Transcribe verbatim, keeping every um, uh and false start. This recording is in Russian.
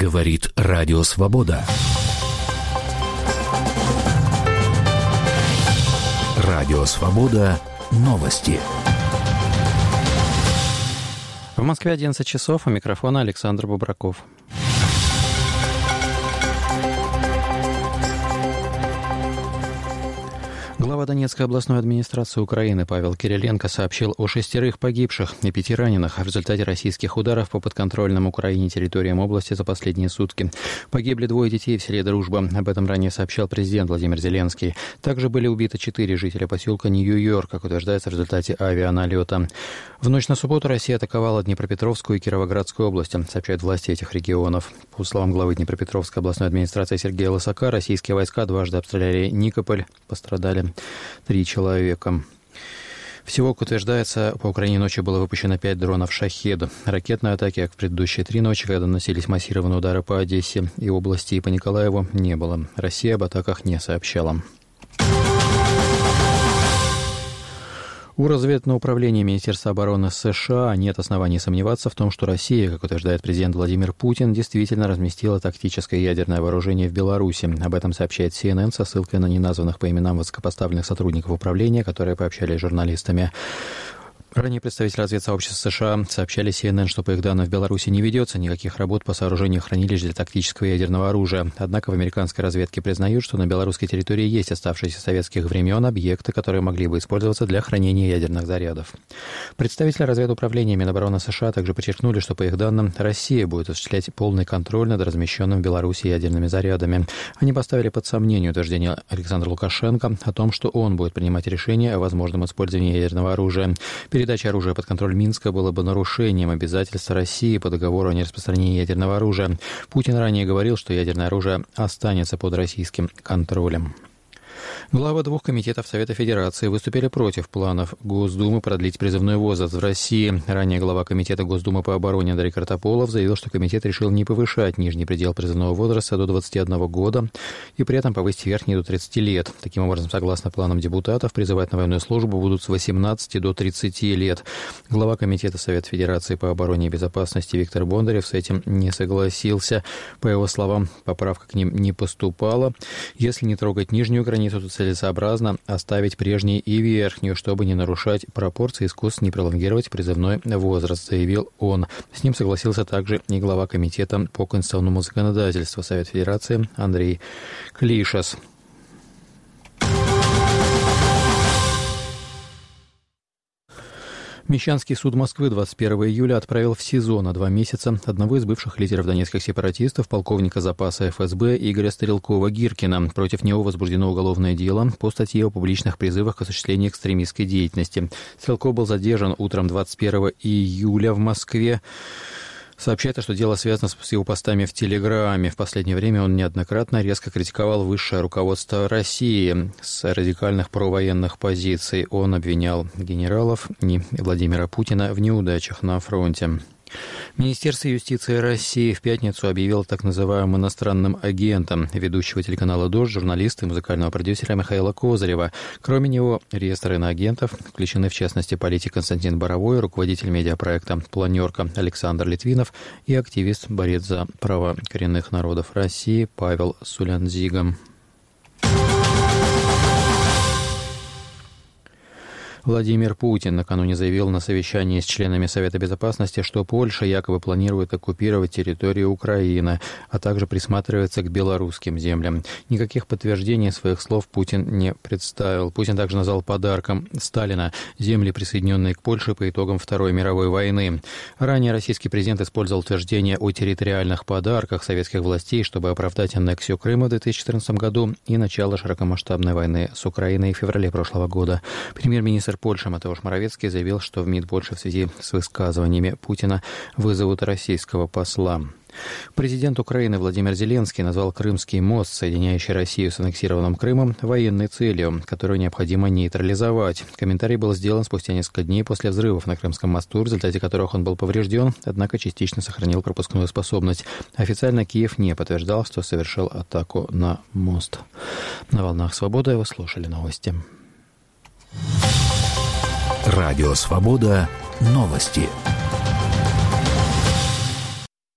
Говорит Радио Свобода. Радио Свобода. Новости. В Москве одиннадцать часов, у микрофона Александр Бубраков. Глава Донецкой областной администрации Украины Павел Кириленко сообщил о шестерых погибших и пяти раненых в результате российских ударов по подконтрольным Украине территориям области за последние сутки. Погибли двое детей в селе Дружба. Об этом ранее сообщал президент Владимир Зеленский. Также были убиты четыре жителя поселка Нью-Йорк, как утверждается в результате авианалета. В ночь на субботу Россия атаковала Днепропетровскую и Кировоградскую области, сообщают власти этих регионов. По словам главы Днепропетровской областной администрации Сергея Лысака, российские войска дважды обстреляли Никополь, пострадали три человека. Всего, как утверждается, по Украине ночью было выпущено пять дронов «Шахед». Ракетной атаки, как в предыдущие три ночи, когда наносились массированные удары по Одессе и области, и по Николаеву, не было. Россия об атаках не сообщала. У разведывательного управления Министерства обороны США нет оснований сомневаться в том, что Россия, как утверждает президент Владимир Путин, действительно разместила тактическое ядерное вооружение в Беларуси. Об этом сообщает си эн эн со ссылкой на неназванных по именам высокопоставленных сотрудников управления, которые пообщались с журналистами. Ранее представители разведсообщества США сообщали си эн эн, что по их данным в Беларуси не ведется никаких работ по сооружению хранилищ для тактического ядерного оружия. Однако в американской разведке признают, что на белорусской территории есть оставшиеся с советских времен объекты, которые могли бы использоваться для хранения ядерных зарядов. Представители разведуправления Минобороны США также подчеркнули, что по их данным Россия будет осуществлять полный контроль над размещенными в Беларуси ядерными зарядами. Они поставили под сомнение утверждение Александра Лукашенко о том, что он будет принимать решения о возможном использовании ядерного оружия. Передача оружия под контроль Минска была бы нарушением обязательств России по договору о нераспространении ядерного оружия. Путин ранее говорил, что ядерное оружие останется под российским контролем. Главы двух комитетов Совета Федерации выступили против планов Госдумы продлить призывной возраст в России. Ранее глава Комитета Госдумы по обороне Андрей Картополов заявил, что комитет решил не повышать нижний предел призывного возраста до двадцати одного года и при этом повысить верхний до тридцати лет. Таким образом, согласно планам депутатов, призывать на военную службу будут с восемнадцати до тридцати лет. Глава Комитета Совета Федерации по обороне и безопасности Виктор Бондарев с этим не согласился. По его словам, поправка к ним не поступала. Если не трогать нижнюю границу, то целесообразно оставить прежней и верхнюю, чтобы не нарушать пропорции, искусственно не пролонгировать призывной возраст, заявил он. С ним согласился также и глава Комитета по конституционному законодательству Совета Федерации Андрей Клишес. Мещанский суд Москвы двадцать первого июля отправил в СИЗО на два месяца одного из бывших лидеров донецких сепаратистов, полковника запаса эф эс бэ Игоря Стрелкова-Гиркина. Против него возбуждено уголовное дело по статье о публичных призывах к осуществлению экстремистской деятельности. Стрелков был задержан утром двадцать первого июля в Москве. Сообщается, что дело связано с его постами в Телеграме. В последнее время он неоднократно резко критиковал высшее руководство России с радикальных провоенных позиций. Он обвинял генералов и Владимира Путина в неудачах на фронте. Министерство юстиции России в пятницу объявило так называемым иностранным агентом ведущего телеканала «Дождь», журналиста и музыкального продюсера Михаила Козырева. Кроме него, в реестр иноагентов включены, в частности, политик Константин Боровой, руководитель медиапроекта «Планерка» Александр Литвинов и активист, борец за права коренных народов России Павел Сулянзига. Владимир Путин накануне заявил на совещании с членами Совета Безопасности, что Польша якобы планирует оккупировать территорию Украины, а также присматривается к белорусским землям. Никаких подтверждений своих слов Путин не представил. Путин также назвал подарком Сталина земли, присоединенные к Польше по итогам Второй мировой войны. Ранее российский президент использовал утверждение о территориальных подарках советских властей, чтобы оправдать аннексию Крыма в две тысячи четырнадцатом году и начало широкомасштабной войны с Украиной в феврале прошлого года. Премьер-министр Польши Матеуш Моровецкий заявил, что в МИД Польши в связи с высказываниями Путина вызовут российского посла. Президент Украины Владимир Зеленский назвал Крымский мост, соединяющий Россию с аннексированным Крымом, военной целью, которую необходимо нейтрализовать. Комментарий был сделан спустя несколько дней после взрывов на Крымском мосту, в результате которых он был поврежден, однако частично сохранил пропускную способность. Официально Киев не подтверждал, что совершил атаку на мост. На волнах «Свобода» вы слушали новости. Радио «Свобода». Новости.